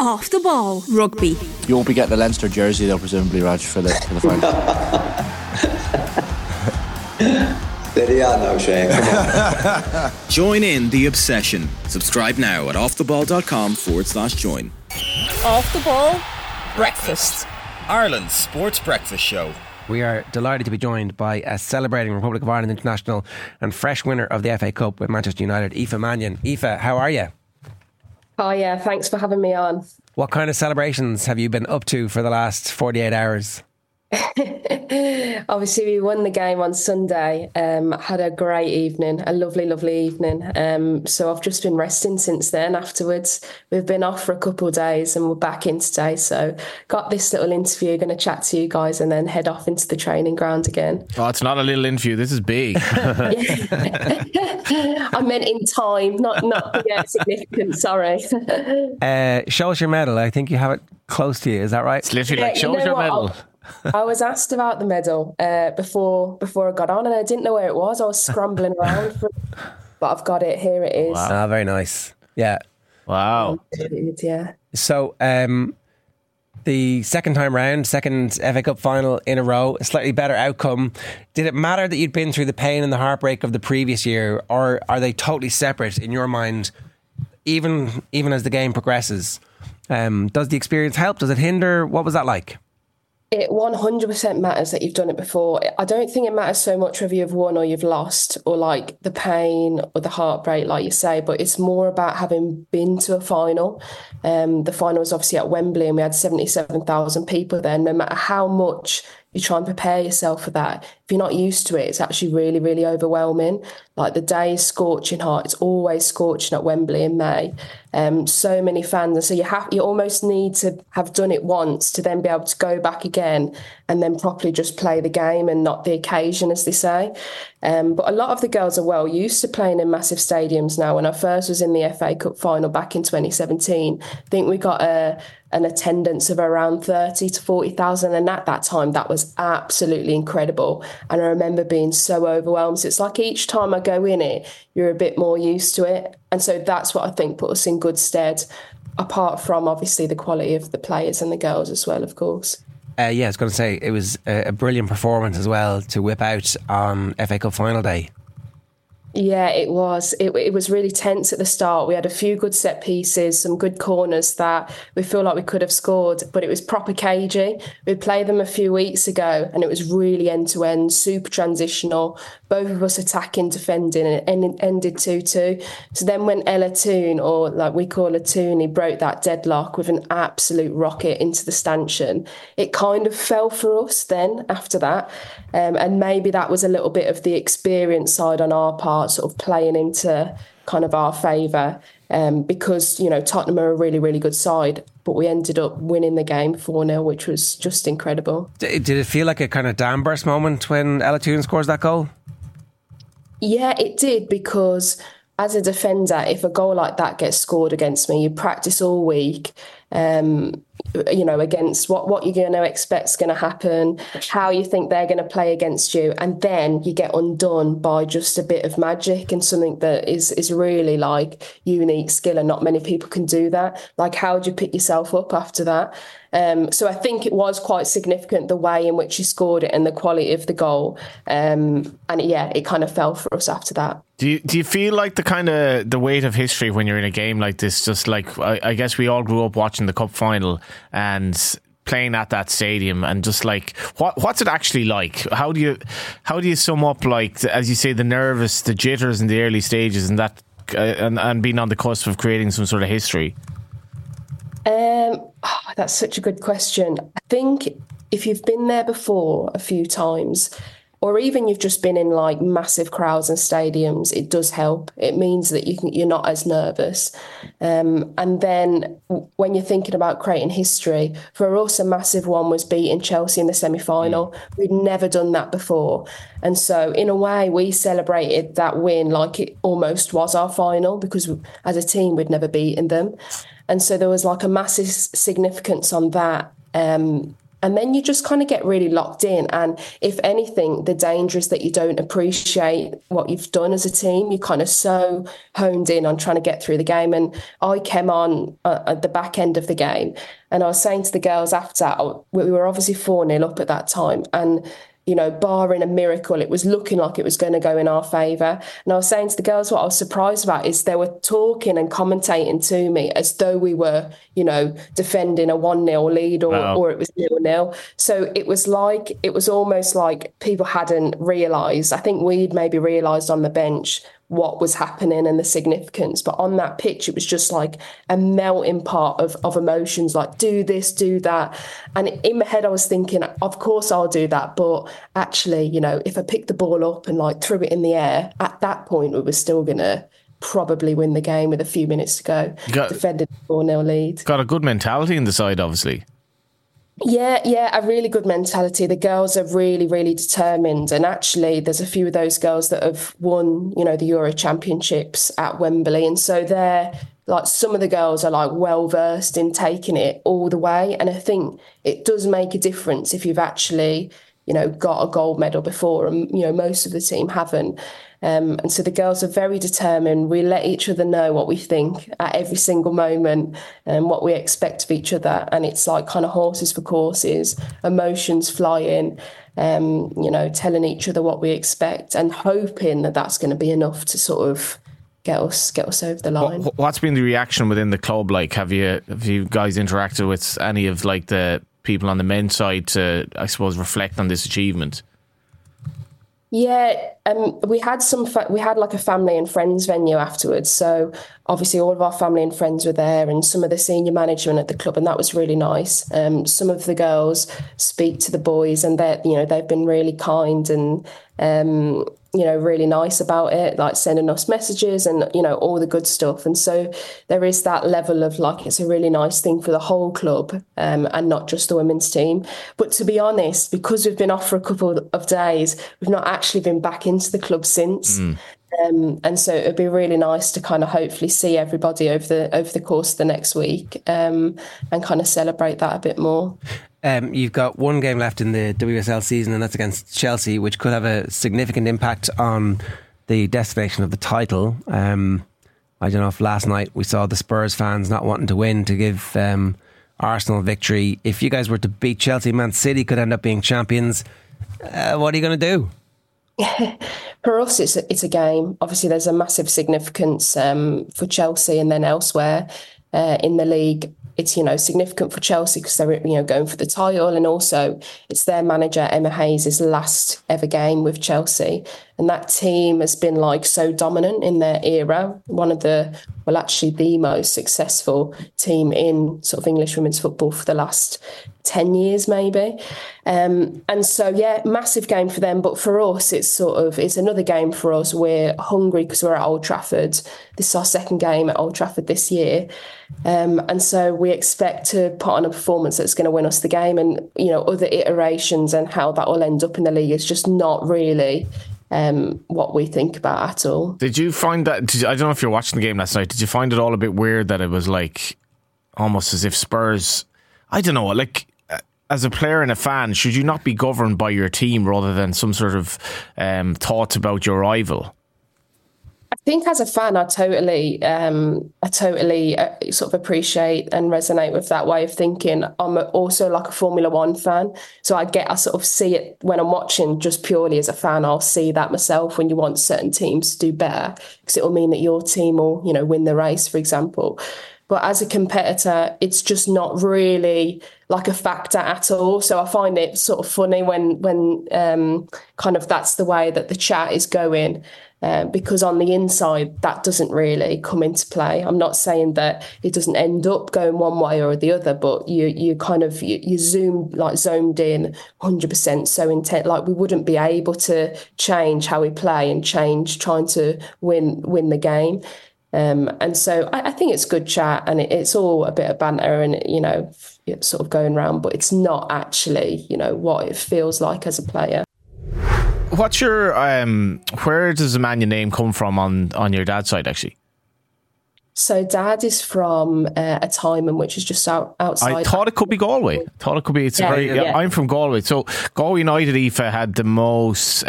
Off the Ball Rugby. You won't be getting a Leinster jersey though, presumably, Raj, for the final. Steady on now, Shane. Come on. Join in the obsession. Subscribe now at offtheball.com/join. Off the Ball Breakfast, Ireland's sports breakfast show. We are delighted to be joined by a celebrating Republic of Ireland international and fresh winner of the FA Cup with Manchester United, Aoife Mannion. Aoife, how are you? Oh yeah, thanks for having me on. What kind of celebrations have you been up to for the last 48 hours? Obviously, we won the game on Sunday. Had a great evening, a lovely evening. So I've just been resting since then. Afterwards, we've been off for a couple of days and we're back in today. So got this little interview, going to chat to you guys and then head off into the training ground again. Oh, it's not a little interview. This is big. I meant in time, not significant. Sorry. Show us your medal. I think you have it close to you. Is that right? It's literally like, show us your medal. I was asked about the medal before I got on, and I didn't know where it was. I was scrambling around for it, but I've got it. Here it is. Wow. Very nice. Yeah. Wow. Yeah. So, the second time round, second FA Cup final in a row, a slightly better outcome. Did it matter that you'd been through the pain and the heartbreak of the previous year, or are they totally separate in your mind? Even as the game progresses, does the experience help? Does it hinder? What was that like? It 100% matters that you've done it before. I don't think it matters so much whether you've won or you've lost, or like the pain or the heartbreak, like you say, but it's more about having been to a final. The final was obviously at Wembley and we had 77,000 people there. No matter how much you try and prepare yourself for that, if you're not used to it, it's actually really, really overwhelming. Like the day is scorching hot. It's always scorching at Wembley in May. So many fans. And so you almost need to have done it once to then be able to go back again and then properly just play the game and not the occasion, as they say. But a lot of the girls are well used to playing in massive stadiums now. When I first was in the FA Cup final back in 2017, I think we got an attendance of around 30 to 40,000. And at that time, that was absolutely incredible. And I remember being so overwhelmed. So it's like each time I go in it, you're a bit more used to it. And so that's what I think put us in good stead, apart from obviously the quality of the players and the girls as well, of course. Yeah, I was going to say, it was a brilliant performance as well to whip out on FA Cup final day. Yeah, it was. It was really tense at the start. We had a few good set pieces, some good corners that we feel like we could have scored, but it was proper cagey. We played them a few weeks ago and it was really end-to-end, super transitional, both of us attacking, defending, and it ended 2-2. So then when Ella Toon, or like we call her Toonie, broke that deadlock with an absolute rocket into the stanchion, it kind of fell for us then after that. And maybe that was a little bit of the experience side on our part, sort of playing into kind of our favour, because, you know, Tottenham are a really, really good side, but we ended up winning the game 4-0, which was just incredible. Did it feel like a kind of dam burst moment when Ella Toon scores that goal? Yeah, it did, because as a defender, if a goal like that gets scored against me, you practice all week, you know, against what you're going to expect is going to happen, how you think they're going to play against you, and then you get undone by just a bit of magic and something that is really like unique skill, and not many people can do that. Like, how do you pick yourself up after that? So I think it was quite significant, the way in which he scored it and the quality of the goal. And yeah, it kind of fell for us after that. Do you feel like the weight of history when you're in a game like this? Just like, I guess we all grew up watching the cup final and playing at that stadium, and just like, what's it actually like? How do you sum up, like, as you say, the nervous, the jitters in the early stages, and that and being on the cusp of creating some sort of history? That's such a good question. I think if you've been there before a few times, or even you've just been in like massive crowds and stadiums, it does help. It means that you're not as nervous. And then when you're thinking about creating history, for us a massive one was beating Chelsea in the semi-final. We'd never done that before. And so in a way we celebrated that win like it almost was our final, because as a team we'd never beaten them. And so there was like a massive significance on that. And then you just kind of get really locked in. And if anything, the danger is that you don't appreciate what you've done as a team. You're kind of so honed in on trying to get through the game. And I came on at the back end of the game, and I was saying to the girls after, we were obviously 4-0 up at that time. And you know, barring a miracle, it was looking like it was going to go in our favour. And I was saying to the girls, what I was surprised about is they were talking and commentating to me as though we were, you know, defending a 1-0 lead or it was 0-0. So it was almost like people hadn't realised. I think we'd maybe realised on the bench what was happening and the significance. But on that pitch, it was just like a melting pot of emotions, like do this, do that. And in my head, I was thinking, of course I'll do that. But actually, you know, if I picked the ball up and like threw it in the air, at that point, we were still going to probably win the game with a few minutes to go. Defended a 4-0 lead. Got a good mentality in the side, obviously. Yeah, a really good mentality. The girls are really, really determined. And actually, there's a few of those girls that have won, you know, the Euro Championships at Wembley. And so they're like, some of the girls are like well versed in taking it all the way. And I think it does make a difference if you've actually, you know, got a gold medal before. And, you know, most of the team haven't. And so the girls are very determined. We let each other know what we think at every single moment and what we expect of each other. And it's like kind of horses for courses, emotions flying, you know, telling each other what we expect and hoping that that's going to be enough to sort of get us over the line. What's been the reaction within the club? Like, have you guys interacted with any of like the people on the men's side to, I suppose, reflect on this achievement? Yeah, we had like a family and friends venue afterwards. So obviously all of our family and friends were there and some of the senior management at the club, and that was really nice. Some of the girls speak to the boys and they've been really kind and you know, really nice about it, like sending us messages and, you know, all the good stuff. And so there is that level of like, it's a really nice thing for the whole club and not just the women's team. But to be honest, because we've been off for a couple of days, we've not actually been back into the club since. And so it'd be really nice to kind of hopefully see everybody over the course of the next week and kind of celebrate that a bit more. You've got one game left in the WSL season, and that's against Chelsea, which could have a significant impact on the destination of the title. I don't know if last night we saw the Spurs fans not wanting to win to give Arsenal a victory. If you guys were to beat Chelsea, Man City could end up being champions. What are you going to do? For us, it's a game. Obviously, there's a massive significance for Chelsea and then elsewhere in the league. It's, you know, significant for Chelsea because they're, you know, going for the title, and also it's their manager Emma Hayes' last ever game with Chelsea, and that team has been like so dominant in their era. One of the most successful team in sort of English women's football for the last 10 years maybe. And so, yeah, massive game for them. But for us, it's another game for us. We're hungry because we're at Old Trafford. This is our second game at Old Trafford this year. And so we expect to put on a performance that's going to win us the game. And, you know, other iterations and how that will end up in the league is just not really what we think about at all. Did you find that, I don't know if you're watching the game last night, did you find it all a bit weird that it was like almost as if Spurs, I don't know, like as a player and a fan, should you not be governed by your team rather than some sort of thoughts about your rival? I think as a fan, I totally sort of appreciate and resonate with that way of thinking. I'm also like a Formula One fan, so I sort of see it when I'm watching just purely as a fan. I'll see that myself when you want certain teams to do better because it will mean that your team will, you know, win the race, for example. But as a competitor, it's just not really like a factor at all. So I find it sort of funny when kind of that's the way that the chat is going. Because on the inside, that doesn't really come into play. I'm not saying that it doesn't end up going one way or the other, but you zoned in 100% so intent. Like we wouldn't be able to change how we play and change trying to win the game. And so I think it's good chat and it's all a bit of banter and, you know, it's sort of going around, but it's not actually, you know, what it feels like as a player. What's your where does the Emmanuel name come from on your dad's side actually? So Dad is from a Timon, which is just outside. I thought it could be Galway. I'm from Galway. So Galway United, Aoife, had the most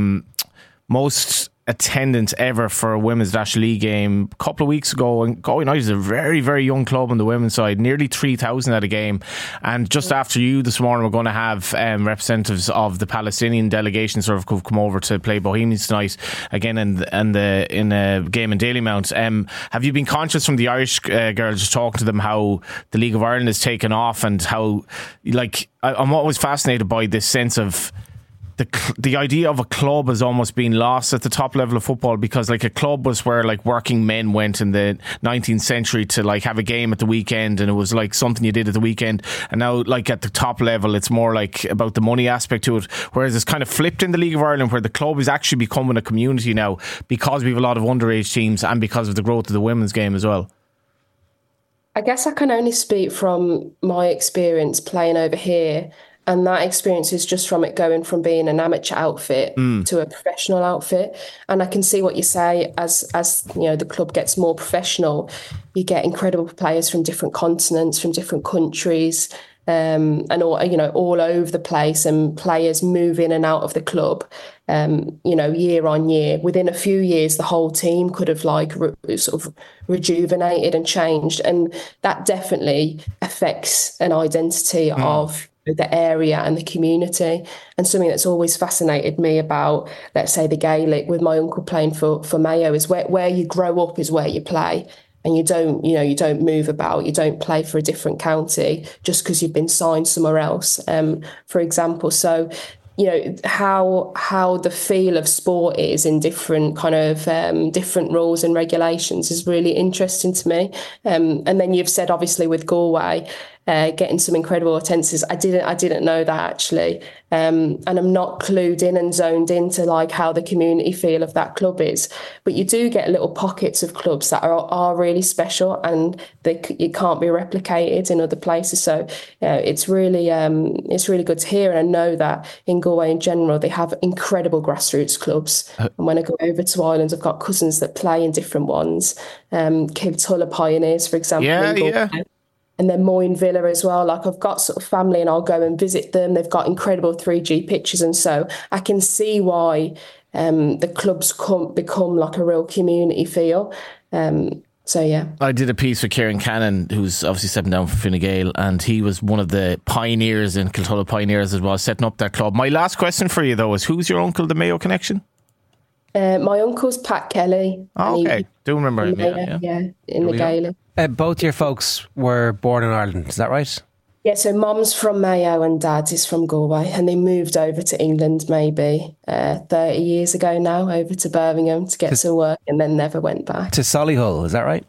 attendance ever for a women's National League game a couple of weeks ago, and Galway United is a very, very young club on the women's side, nearly 3,000 at a game. And just after you this morning, we're going to have representatives of the Palestinian delegation sort of come over to play Bohemians tonight again in a game in Dalymount. Have you been conscious from the Irish girls, just talking to them, how the League of Ireland has taken off, and how, like, I'm always fascinated by this sense of the idea of a club has almost been lost at the top level of football, because like a club was where like working men went in the 19th century to like have a game at the weekend, and it was like something you did at the weekend. And now like at the top level it's more like about the money aspect to it, whereas it's kind of flipped in the League of Ireland, where the club is actually becoming a community now, because we have a lot of underage teams and because of the growth of the women's game as well. I guess I can only speak from my experience playing over here. And that experience is just from it going from being an amateur outfit to a professional outfit. And I can see what you say, as you know, the club gets more professional, you get incredible players from different continents, from different countries, and all over the place, and players move in and out of the club, year on year. Within a few years, the whole team could have sort of rejuvenated and changed. And that definitely affects an identity of the area and the community. And something that's always fascinated me about, let's say, the Gaelic, with my uncle playing for Mayo, is where you grow up is where you play. And you don't move about. You don't play for a different county just because you've been signed somewhere else, for example. So, you know, how the feel of sport is in different kind of different rules and regulations is really interesting to me. And then you've said, obviously, with Galway, getting some incredible attendances. I didn't know that, actually. And I'm not clued in and zoned into like how the community feel of that club is. But you do get little pockets of clubs that are really special, and it can't be replicated in other places. So it's really good to hear. And I know that in Galway in general, they have incredible grassroots clubs. And when I go over to Ireland, I've got cousins that play in different ones. Kiltulla Pioneers, for example. Yeah. And then Moyne Villa as well. Like, I've got sort of family and I'll go and visit them. They've got incredible 3G pitches. And so I can see why the clubs become like a real community feel. So, yeah. I did a piece with Kieran Cannon, who's obviously stepping down from Fine Gael, and he was one of the pioneers in Kiltulla Pioneers as well, setting up that club. My last question for you, though, is who's your uncle, the Mayo connection? My uncle's Pat Kelly. Oh, okay. Do remember him, yeah, in the Gaelic. Both your folks were born in Ireland, is that right? Yeah, so Mum's from Mayo and Dad is from Galway, and they moved over to England maybe 30 years ago now, over to Birmingham to get some work, and then never went back. To Solihull, is that right?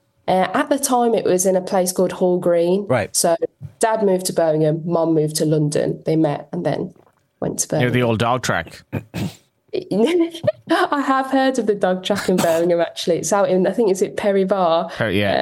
At the time, it was in a place called Hall Green. Right. So Dad moved to Birmingham, Mum moved to London. They met and then went to Birmingham. Near the old dog track. I have heard of the dog track in Birmingham, actually. It's out in, I think, is it Perry Bar? Yeah.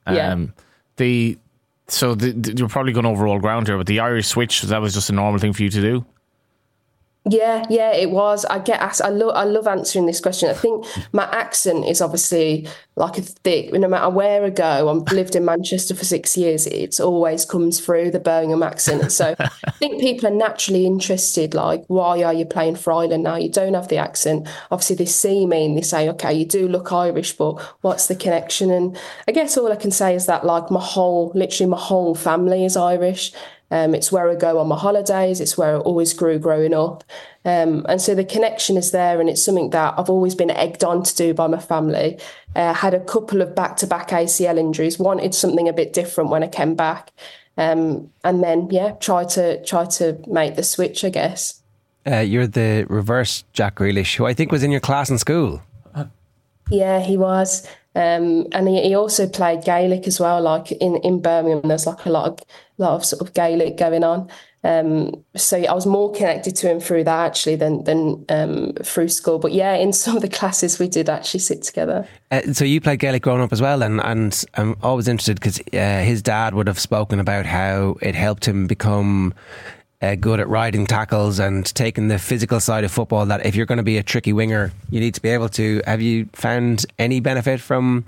You're probably going over old ground here, but the Irish switch, that was just a normal thing for you to do? Yeah, it was. I get asked. I love answering this question. I think my accent is obviously like a thick. No matter where I go, I've lived in Manchester for 6 years. It always comes through, the Birmingham accent. So I think people are naturally interested. Like, why are you playing for Ireland now? You don't have the accent. Obviously, they see me and they say, okay, you do look Irish, but what's the connection? And I guess all I can say is that like literally my whole family is Irish. It's where I go on my holidays. It's where I always grew growing up. And so the connection is there, and it's something that I've always been egged on to do by my family. Had a couple of back-to-back ACL injuries, wanted something a bit different when I came back. And then, try to make the switch, I guess. You're the reverse Jack Grealish, who I think was in your class in school. Yeah, he was. And he also played Gaelic as well. Like in Birmingham, there's like a lot of sort of Gaelic going on. So I was more connected to him through that actually than through school. But yeah, in some of the classes we did actually sit together. So you played Gaelic growing up as well, and I'm always interested because his dad would have spoken about how it helped him become good at riding tackles and taking the physical side of football, that if you're going to be a tricky winger, you need to be able to. Have you found any benefit from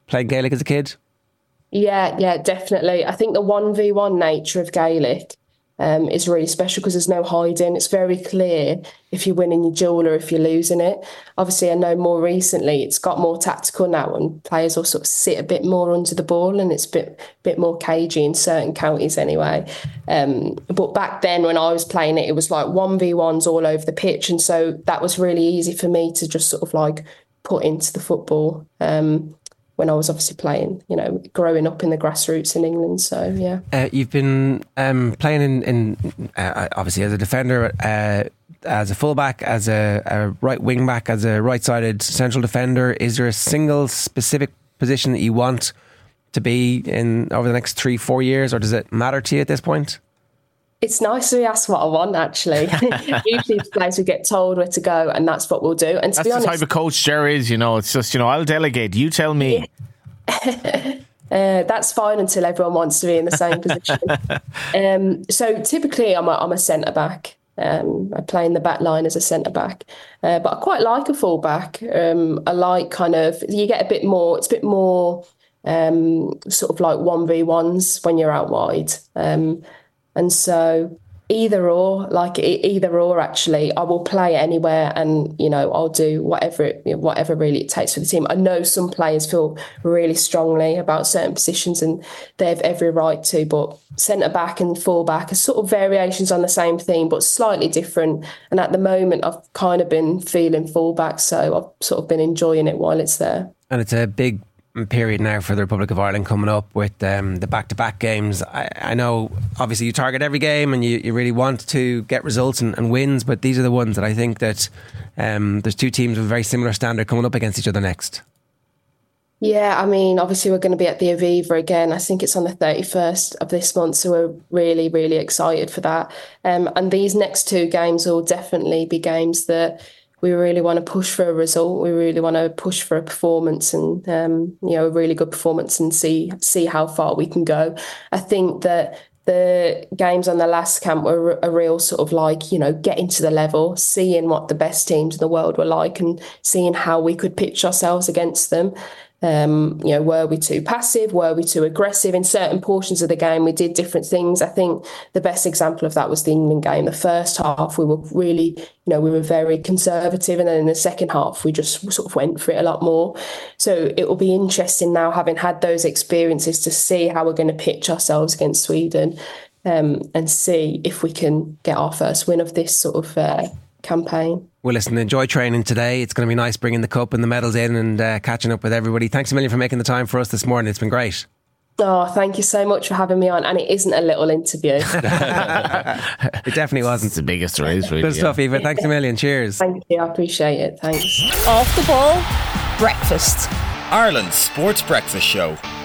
playing Gaelic as a kid? Yeah, definitely. I think the 1v1 nature of Gaelic is really special because there's no hiding. It's very clear if you're winning your duel or if you're losing it. Obviously, I know more recently it's got more tactical now and players will sort of sit a bit more under the ball and it's a bit more cagey in certain counties anyway. But back then when I was playing it, it was like 1v1s all over the pitch. And so that was really easy for me to just sort of like put into the football when I was obviously playing, growing up in the grassroots in England. So, yeah. You've been playing in obviously as a defender, as a fullback, as a right wing back, as a right-sided central defender. Is there a single specific position that you want to be in over the next 3-4 years, or does it matter to you at this point? It's nice to be asked what I want, actually. Usually players will get told where to go and that's what we'll do. And to be honest, the type of coach Ger is, it's just, I'll delegate, you tell me. That's fine until everyone wants to be in the same position. So typically I'm a centre-back. I play in the back line as a centre-back. But I quite like a full-back. I like you get a bit more, it's a bit more sort of like 1v1s when you're out wide. And so either or actually, I will play anywhere and, I'll do whatever really it takes for the team. I know some players feel really strongly about certain positions and they have every right to, but centre-back and full-back are sort of variations on the same theme, but slightly different. And at the moment, I've kind of been feeling full-back, so I've sort of been enjoying it while it's there. And it's a big period now for the Republic of Ireland coming up with the back-to-back games. I know obviously you target every game and you really want to get results and wins, but these are the ones that I think that there's two teams with a very similar standard coming up against each other next. Yeah, I mean, obviously we're going to be at the Aviva again. I think it's on the 31st of this month, so we're really, really excited for that. And these next two games will definitely be games that we really want to push for a result. We really want to push for a performance and, a really good performance and see how far we can go. I think that the games on the last camp were a real sort of like, getting to the level, seeing what the best teams in the world were like and seeing how we could pitch ourselves against them. Were we too passive? Were we too aggressive? In certain portions of the game, we did different things. I think the best example of that was the England game. The first half, we were really, we were very conservative. And then in the second half, we just sort of went for it a lot more. So it will be interesting now, having had those experiences, to see how we're going to pitch ourselves against Sweden and see if we can get our first win of this sort of campaign. Well, listen, enjoy training today. It's going to be nice bringing the cup and the medals in and catching up with everybody. Thanks a million for making the time for us this morning. It's been great. Oh, thank you so much for having me on. And it isn't a little interview. It definitely wasn't. It's the biggest race, really. Good stuff, Eva. Thanks a million. Cheers. Thank you. I appreciate it. Thanks. Off the Ball Breakfast, Ireland's sports breakfast show.